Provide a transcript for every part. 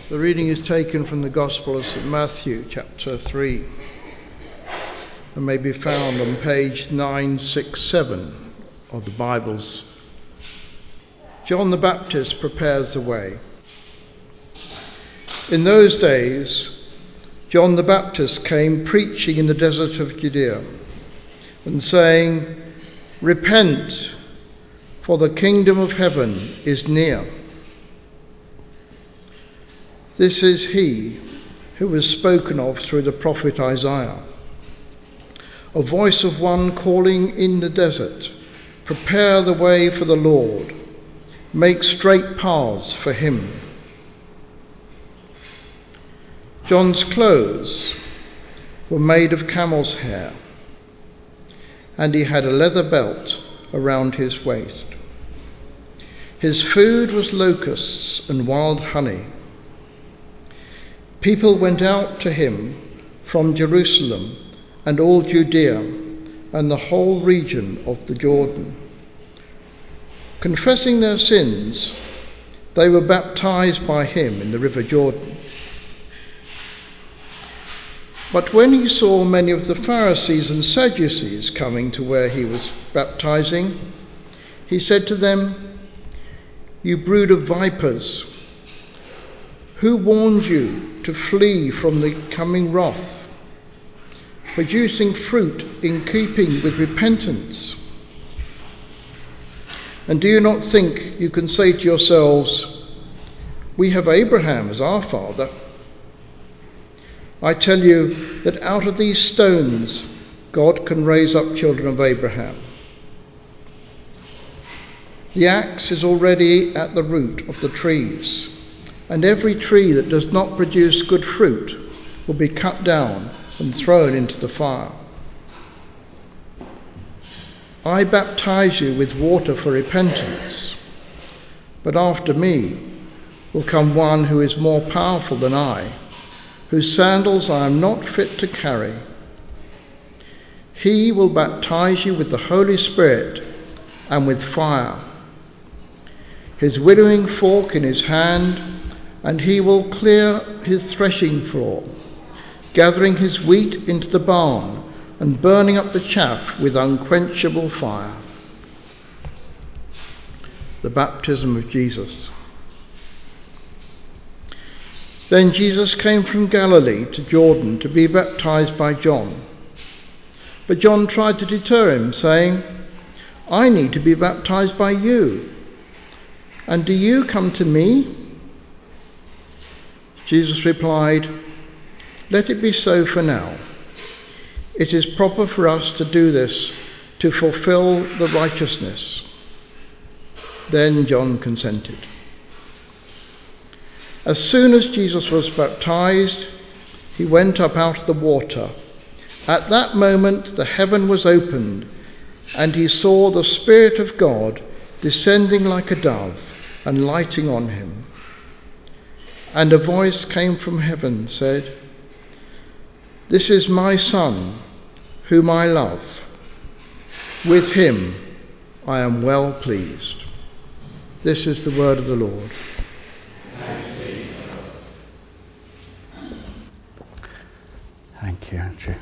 The reading is taken from the Gospel of St. Matthew, chapter 3, and may be found on page 967 of the Bibles. John the Baptist prepares the way. In those days, John the Baptist came preaching in the desert of Judea and saying, "Repent, for the kingdom of heaven is near." This is he who was spoken of through the prophet Isaiah, a voice of one calling in the desert, "Prepare the way for the Lord, make straight paths for him." John's clothes were made of camel's hair, and he had a leather belt around his waist. His food was locusts and wild honey. People went out to him from Jerusalem and all Judea and the whole region of the Jordan. Confessing their sins, they were baptized by him in the river Jordan. But when he saw many of the Pharisees and Sadducees coming to where he was baptizing, he said to them, "You brood of vipers, who warned you to flee from the coming wrath, producing fruit in keeping with repentance? And do you not think you can say to yourselves, 'We have Abraham as our father'? I tell you that out of these stones God can raise up children of Abraham. The axe is already at the root of the trees, and every tree that does not produce good fruit will be cut down and thrown into the fire. I baptize you with water for repentance, but after me will come one who is more powerful than I, whose sandals I am not fit to carry. He will baptize you with the Holy Spirit and with fire. His winnowing fork in his hand, and he will clear his threshing floor, gathering his wheat into the barn and burning up the chaff with unquenchable fire." The baptism of Jesus. Then Jesus came from Galilee to Jordan to be baptized by John. But John tried to deter him, saying, "I need to be baptized by you, and do you come to me?" Jesus replied, "Let it be so for now. It is proper for us to do this to fulfill the righteousness." Then John consented. As soon as Jesus was baptized, he went up out of the water. At that moment the heaven was opened, and he saw the Spirit of God descending like a dove and lighting on him. And a voice came from heaven, said, "This is my Son, whom I love. With him I am well pleased." This is the word of the Lord. Thank you, Andrew.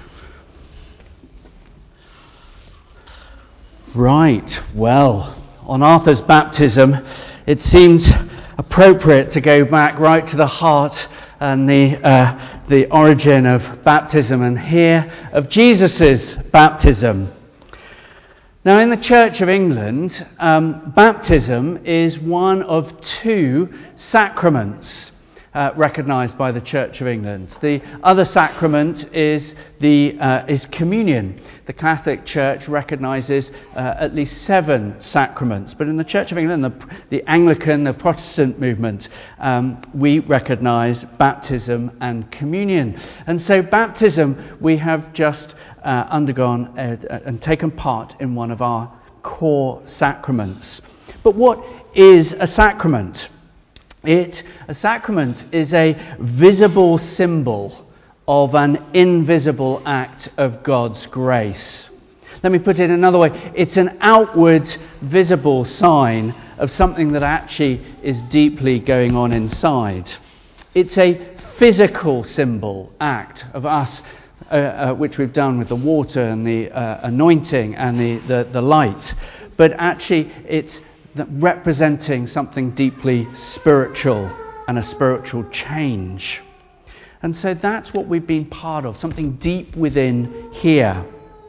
Right, well, on Arthur's baptism, it seems appropriate to go back right to the heart and the origin of baptism and hear of Jesus' baptism. Now, in the Church of England, baptism is one of two sacraments recognised by the Church of England. The other sacrament is communion. The Catholic Church recognises at least 7 sacraments, but in the Church of England, the Anglican, the Protestant movement, we recognise baptism and communion. And so baptism, we have just undergone and taken part in one of our core sacraments. But what is a sacrament? A sacrament is a visible symbol of an invisible act of God's grace. Let me put it another way. It's an outward, visible sign of something that actually is deeply going on inside. It's a physical symbol, act of us, which we've done with the water and the anointing and the light. But actually, it's representing something deeply spiritual and a spiritual change. And so that's what we've been part of, something deep within here.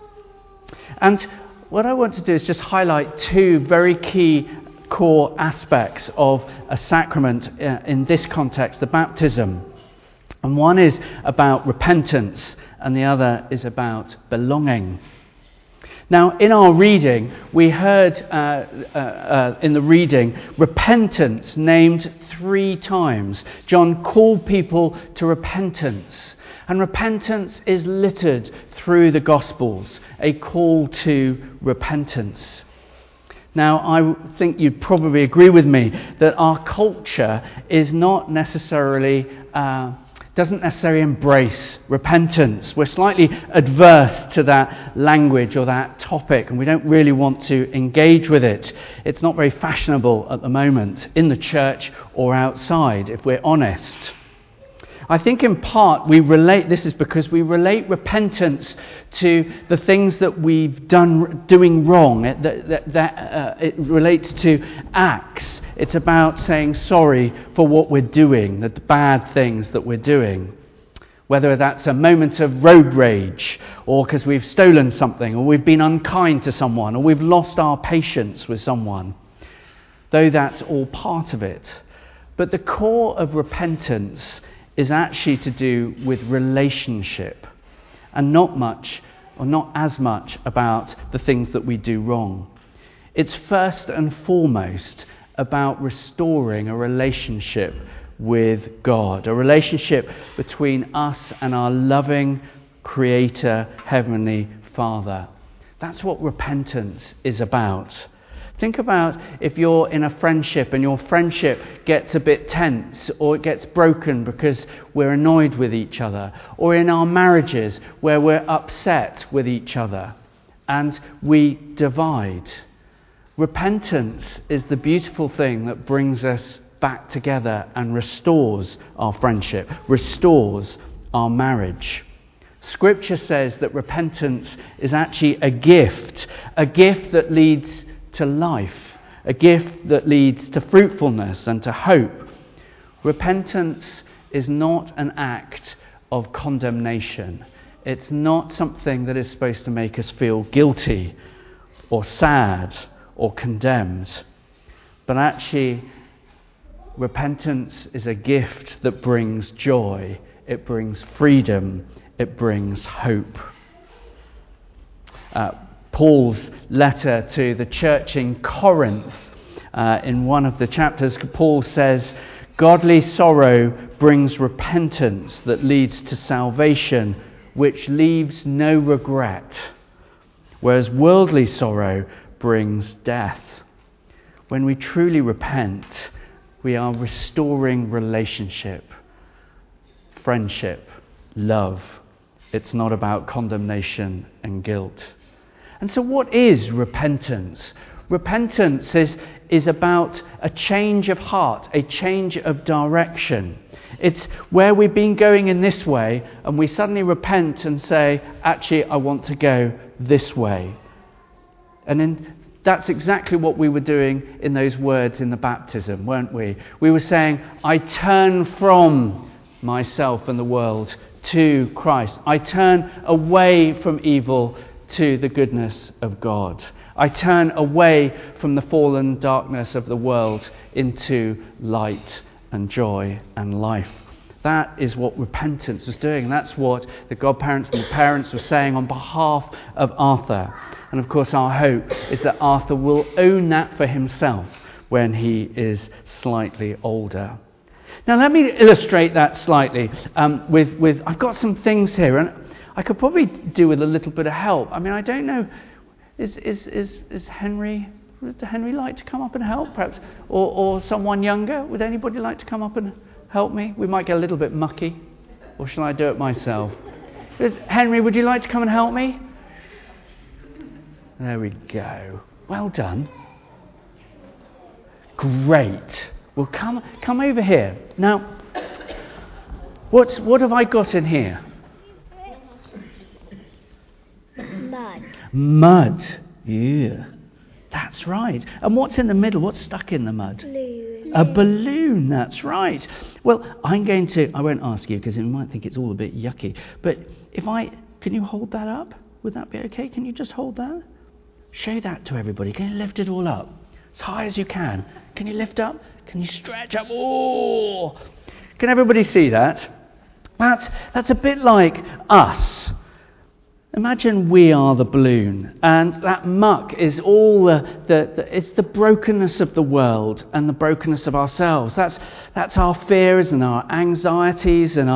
And what I want to do is just highlight two very key core aspects of a sacrament in this context, the baptism. And one is about repentance, and the other is about belonging. Now, in our reading, we heard in the reading repentance named 3 times. John called people to repentance. And repentance is littered through the Gospels, a call to repentance. Now, I think you'd probably agree with me that our culture is not necessarily doesn't necessarily embrace repentance. We're slightly adverse to that language or that topic, and we don't really want to engage with it. It's not very fashionable at the moment in the church or outside, if we're honest. I think in part this is because we relate repentance to the things that we've doing wrong. It relates to acts. It's about saying sorry for what we're doing, the bad things that we're doing. Whether that's a moment of road rage, or because we've stolen something, or we've been unkind to someone, or we've lost our patience with someone. Though that's all part of it. But the core of repentance is actually to do with relationship, and not as much about the things that we do wrong. It's first and foremost about restoring a relationship with God, a relationship between us and our loving Creator, Heavenly Father. That's what repentance is about. Think about if you're in a friendship and your friendship gets a bit tense, or it gets broken because we're annoyed with each other, or in our marriages where we're upset with each other and we divide. Repentance is the beautiful thing that brings us back together and restores our friendship, restores our marriage. Scripture says that repentance is actually a gift that leads to life, a gift that leads to fruitfulness and to hope. Repentance is not an act of condemnation. It's not something that is supposed to make us feel guilty or sad or condemned. But actually, repentance is a gift that brings joy, it brings freedom, it brings hope. Paul's letter to the church in Corinth, in one of the chapters, Paul says, "Godly sorrow brings repentance that leads to salvation, which leaves no regret, whereas worldly sorrow brings death." When we truly repent, we are restoring relationship, friendship, love. It's not about condemnation and guilt. And so what is repentance? Repentance is about a change of heart, a change of direction. It's where we've been going in this way and we suddenly repent and say, actually, I want to go this way. And then that's exactly what we were doing in those words in the baptism, weren't we? We were saying, I turn from myself and the world to Christ. I turn away from evil to the goodness of God. I turn away from the fallen darkness of the world into light and joy and life. That is what repentance was doing. And that's what the godparents and the parents were saying on behalf of Arthur. And of course our hope is that Arthur will own that for himself when he is slightly older. Now let me illustrate that slightly with I've got some things here, and I could probably do with a little bit of help. I mean, I don't know, is Henry, would Henry like to come up and help perhaps? Or someone younger? Would anybody like to come up and help me? We might get a little bit mucky. Or shall I do it myself? Henry, would you like to come and help me? There we go. Well done. Great. Well, come over here. Now, What have I got in here? Mud. Mud. Yeah. That's right. And what's in the middle? What's stuck in the mud? Balloon. A balloon, that's right. Well, I won't ask you because you might think it's all a bit yucky, but can you hold that up? Would that be okay? Can you just hold that? Show that to everybody. Can you lift it all up? As high as you can. Can you lift up? Can you stretch up? Oh! Can everybody see that? That's a bit like us. Imagine we are the balloon, and that muck is all it's the brokenness of the world and the brokenness of ourselves. That's our fears and our anxieties and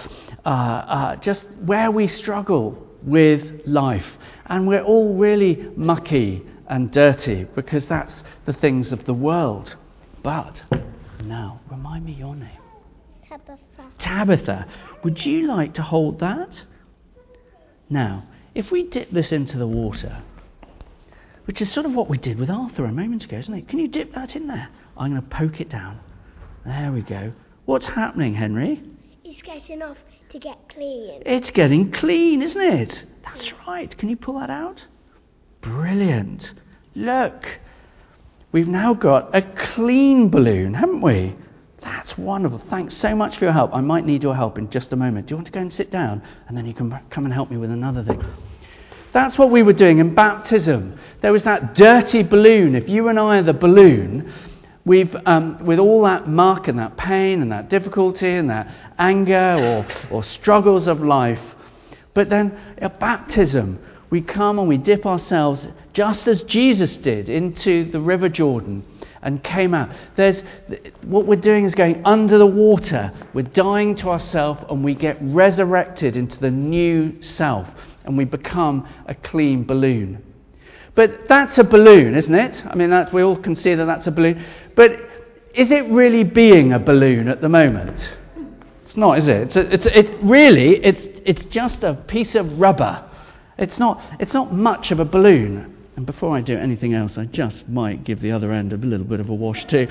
our just where we struggle with life, and we're all really mucky and dirty because that's the things of the world. But now, remind me your name. Tabitha. Would you like to hold that? Now, if we dip this into the water, which is sort of what we did with Arthur a moment ago, isn't it? Can you dip that in there? I'm going to poke it down. There we go. What's happening, Henry? It's getting off to get clean. It's getting clean, isn't it? That's right. Can you pull that out? Brilliant. Look. We've now got a clean balloon, haven't we? That's wonderful. Thanks so much for your help. I might need your help in just a moment. Do you want to go and sit down? And then you can come and help me with another thing. That's what we were doing in baptism. There was that dirty balloon. If you and I are the balloon, we've with all that muck and that pain and that difficulty and that anger or struggles of life. But then at baptism, we come and we dip ourselves, just as Jesus did, into the River Jordan and came out. What we're doing is going under the water. We're dying to ourselves and we get resurrected into the new self and we become a clean balloon. But that's a balloon, isn't it? I mean, we all can see that that's a balloon. But is it really being a balloon at the moment? It's not, is it? It's just a piece of rubber. It's not much of a balloon. And before I do anything else, I just might give the other end a little bit of a wash too.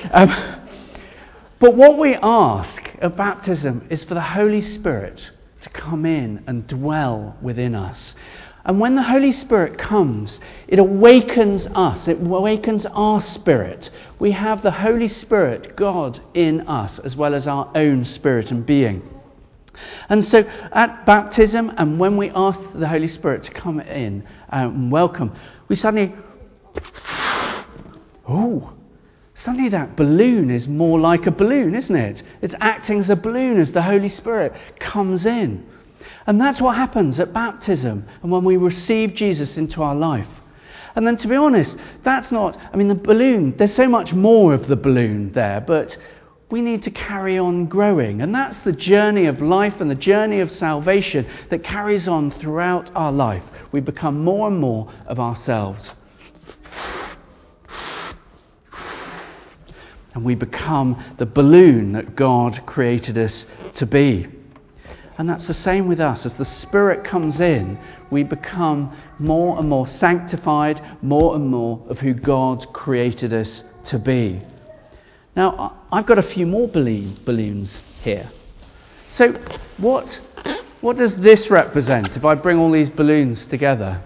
But what we ask at baptism is for the Holy Spirit to come in and dwell within us. And when the Holy Spirit comes, it awakens us. It awakens our spirit. We have the Holy Spirit, God, in us, as well as our own spirit and being. And so at baptism, and when we ask the Holy Spirit to come in and welcome, we suddenly that balloon is more like a balloon, isn't it? It's acting as a balloon as the Holy Spirit comes in. And that's what happens at baptism and when we receive Jesus into our life. And then, to be honest, the balloon, there's so much more of the balloon there, but we need to carry on growing. And that's the journey of life and the journey of salvation that carries on throughout our life. We become more and more of ourselves. And we become the balloon that God created us to be. And that's the same with us. As the Spirit comes in, we become more and more sanctified, more and more of who God created us to be. Now, I've got a few more balloons here. So, what does this represent if I bring all these balloons together?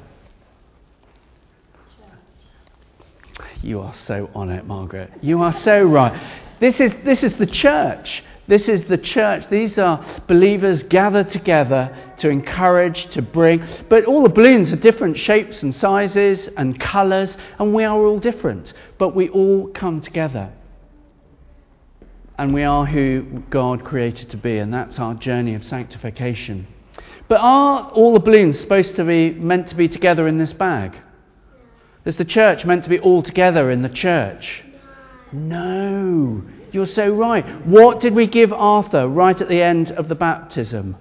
You are so on it, Margaret. You are so right. This is the church. This is the church. These are believers gathered together to encourage, to bring. But all the balloons are different shapes and sizes and colours, and we are all different. But we all come together. And we are who God created to be, and that's our journey of sanctification. But are all the balloons meant to be together in this bag? Is the church meant to be all together in the church? No. You're so right. What did we give Arthur right at the end of the baptism?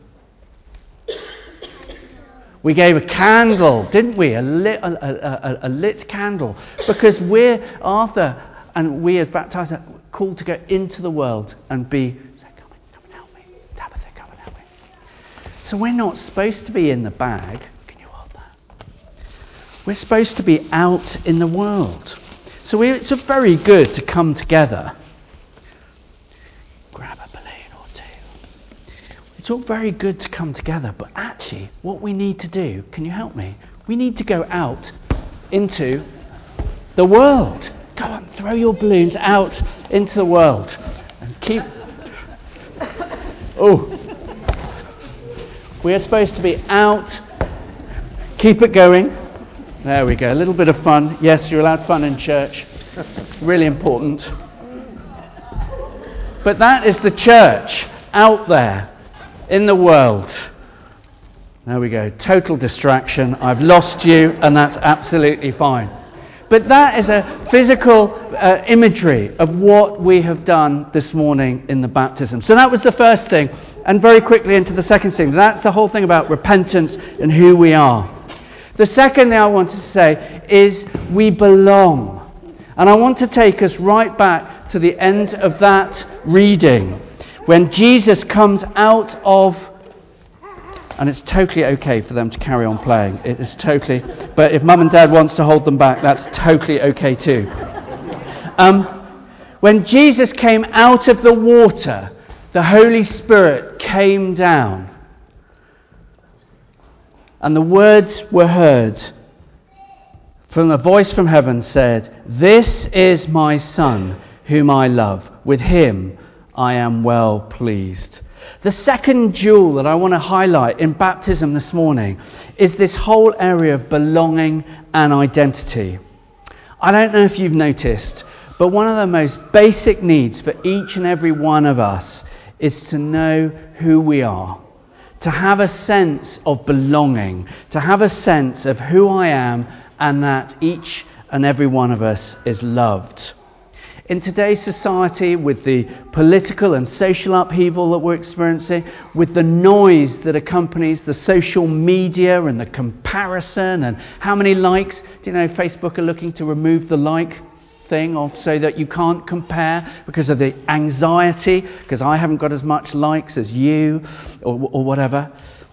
We gave a candle, didn't we? A lit candle. Because Arthur and we as baptized are called to go into the world and be... Come and help me. Tabitha, come and help me. So we're not supposed to be in the bag. Can you hold that? We're supposed to be out in the world. So it's very good to come together. Grab a balloon or two. it's all very good to come together, but actually what we need to do, can you help me? We need to go out into the world. Go on, throw your balloons out into the world and keep... Oh, we are supposed to be out. Keep it going. There we go. A little bit of fun. Yes, you're allowed fun in church. Really important. But that is the church out there in the world. There we go. Total distraction. I've lost you, and that's absolutely fine. But that is a physical imagery of what we have done this morning in the baptism. So that was the first thing. And very quickly into the second thing. That's the whole thing about repentance and who we are. The second thing I wanted to say is we belong. And I want to take us right back to the end of that reading. When Jesus comes out of... And it's totally okay for them to carry on playing. It is totally... But if Mum and Dad wants to hold them back, that's totally okay too. When Jesus came out of the water, the Holy Spirit came down. And the words were heard. From the voice from heaven said, "This is my Son, whom I love. With him I am well pleased." The second jewel that I want to highlight in baptism this morning is this whole area of belonging and identity. I don't know if you've noticed, but one of the most basic needs for each and every one of us is to know who we are, to have a sense of belonging, to have a sense of who I am and that each and every one of us is loved. In today's society, with the political and social upheaval that we're experiencing, with the noise that accompanies the social media and the comparison and how many likes, do you know Facebook are looking to remove the like thing off so that you can't compare because of the anxiety, because I haven't got as much likes as you or whatever.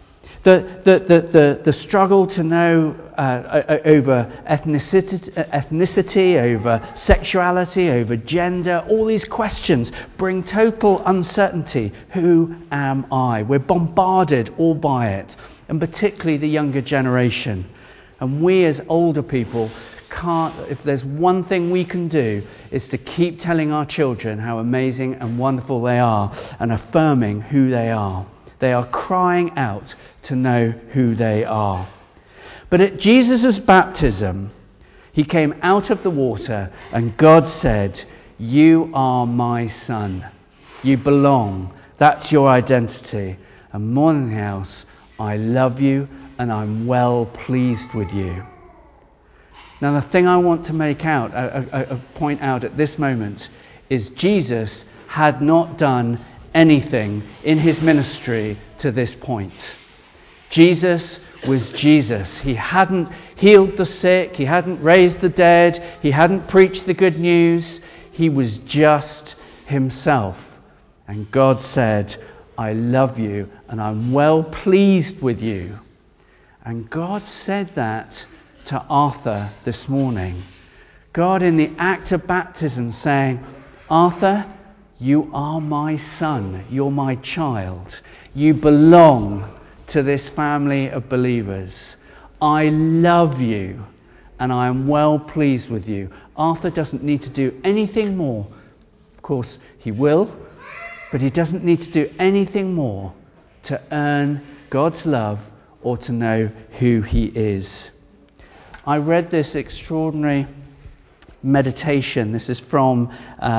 The struggle to know over ethnicity, over sexuality, over gender, all these questions bring total uncertainty. Who am I? We're bombarded all by it, and particularly the younger generation. And we as older people can't, if there's one thing we can do, is to keep telling our children how amazing and wonderful they are and affirming who they are. They are crying out to know who they are. But at Jesus' baptism, he came out of the water and God said, "You are my son. You belong. That's your identity. And more than anything else, I love you and I'm well pleased with you." Now the thing I want to point out at this moment is Jesus had not done anything in his ministry to this point. Jesus was Jesus. He hadn't healed the sick. He hadn't raised the dead. He hadn't preached the good news. He was just himself. And God said, "I love you and I'm well pleased with you." And God said that to Arthur this morning. God in the act of baptism saying, "Arthur, you are my son, you're my child. You belong to this family of believers. I love you and I am well pleased with you." Arthur doesn't need to do anything more. Of course, he will, but he doesn't need to do anything more to earn God's love or to know who he is. I read this extraordinary meditation. This is from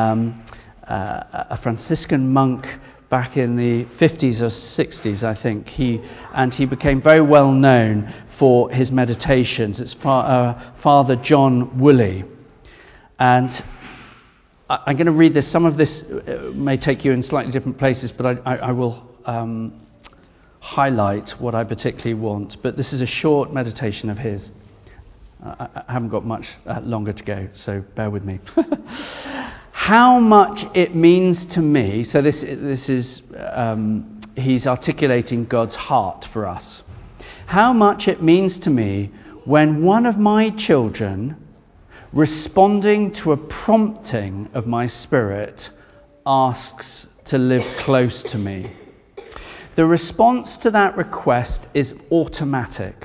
a Franciscan monk back in the 50s or 60s, I think. He became very well known for his meditations. It's Father John Woolley. And I'm going to read this. Some of this may take you in slightly different places, but I will highlight what I particularly want. But this is a short meditation of his. I haven't got much longer to go, so bear with me. How much it means to me, so this is, he's articulating God's heart for us. How much it means to me when one of my children, responding to a prompting of my spirit, asks to live close to me. The response to that request is automatic.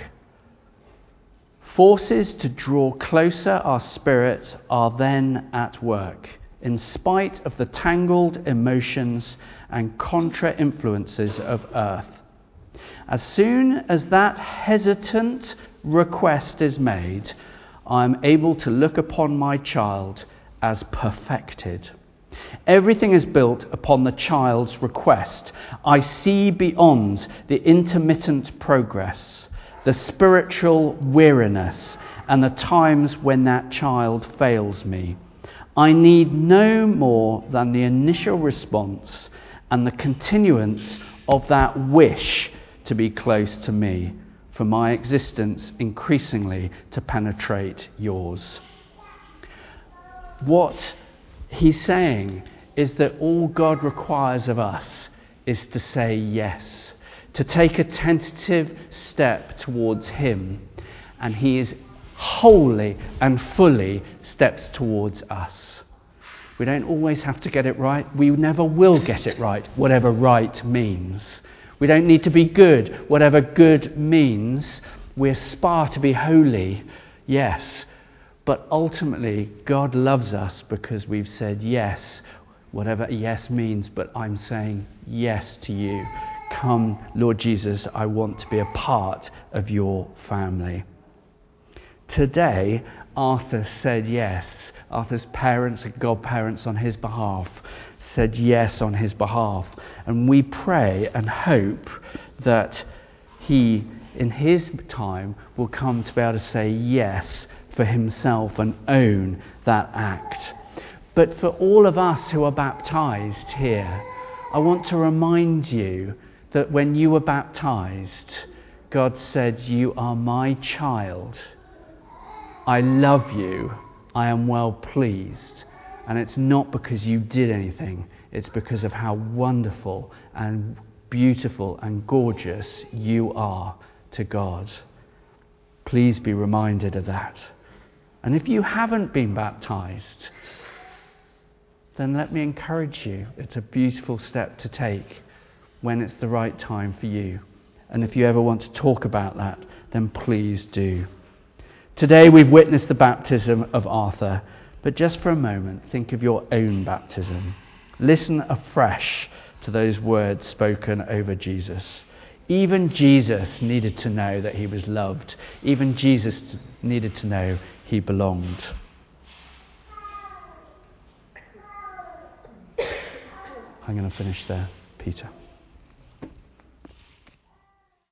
Forces to draw closer our spirits are then at work, in spite of the tangled emotions and contra-influences of earth. As soon as that hesitant request is made, I am able to look upon my child as perfected. Everything is built upon the child's request. I see beyond the intermittent progress, the spiritual weariness, and the times when that child fails me. I need no more than the initial response and the continuance of that wish to be close to me, for my existence increasingly to penetrate yours. What he's saying is that all God requires of us is to say yes, to take a tentative step towards him, and he is wholly and fully steps towards us. We don't always have to get it right. We never will get it right, whatever right means. We don't need to be good, whatever good means. We aspire to be holy, yes. But ultimately, God loves us because we've said yes, whatever yes means. But I'm saying yes to you. Come, Lord Jesus, I want to be a part of your family. Today, Arthur said yes. Arthur's parents and godparents on his behalf said yes on his behalf. And we pray and hope that he, in his time, will come to be able to say yes for himself and own that act. But for all of us who are baptized here, I want to remind you that when you were baptized, God said, "You are my child. I love you. I am well pleased." And it's not because you did anything. It's because of how wonderful and beautiful and gorgeous you are to God. Please be reminded of that. And if you haven't been baptized, then let me encourage you. It's a beautiful step to take when it's the right time for you. And if you ever want to talk about that, then please do. Today we've witnessed the baptism of Arthur, but just for a moment, think of your own baptism. Listen afresh to those words spoken over Jesus. Even Jesus needed to know that he was loved. Even Jesus needed to know he belonged. I'm going to finish there, Peter.